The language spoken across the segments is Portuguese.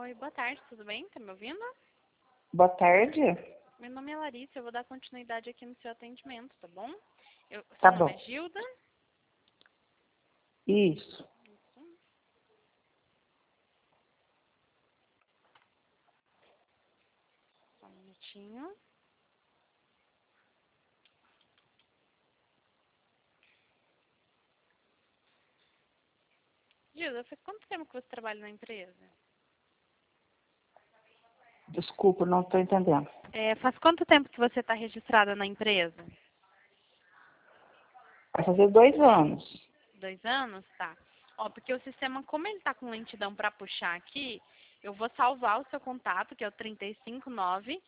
Oi, boa tarde, tudo bem? Tá me ouvindo? Boa tarde. Meu nome é Larissa, eu vou dar continuidade aqui no seu atendimento, tá bom? Tá Seu nome bom. é Gilda? Isso. Isso. Só um minutinho. Gilda, faz quanto tempo que você trabalha na empresa? Desculpa, não estou entendendo. Faz quanto tempo que você está registrada na empresa? Vai fazer 2 anos. 2 anos? Tá. Ó, porque o sistema, como ele tá com lentidão para puxar aqui, eu vou salvar o seu contato, que é o 359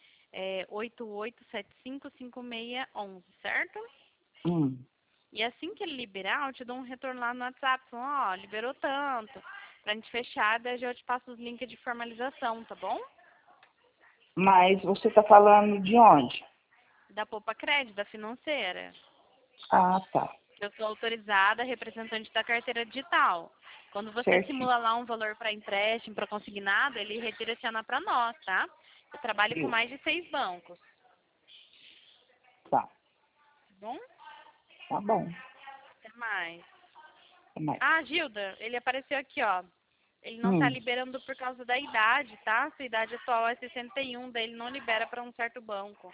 88755611, certo? Hum. E assim que ele liberar, eu te dou um retorno lá no WhatsApp, falando, ó, liberou tanto. Pra gente fechar, daí eu te passo os links de formalização, tá bom? Mas você está falando de onde? Da Poupa Crédito, da financeira. Ah, tá. Eu sou autorizada, representante da carteira digital. Quando você Certinho. simula lá um valor para empréstimo, para consignado, ele redireciona para nós, tá? Eu trabalho com mais de 6 bancos, Tá. tá bom? Tá bom. Até mais. Até mais. Ah, Gilda, ele apareceu aqui, ó. Ele não tá liberando por causa da idade, tá? Sua idade atual é 61, daí ele não libera para um certo banco.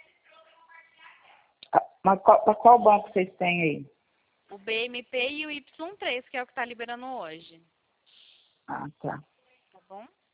Mas para qual banco vocês têm aí? O BMP e o Y3, que é o que tá liberando hoje, Ah, tá. tá bom?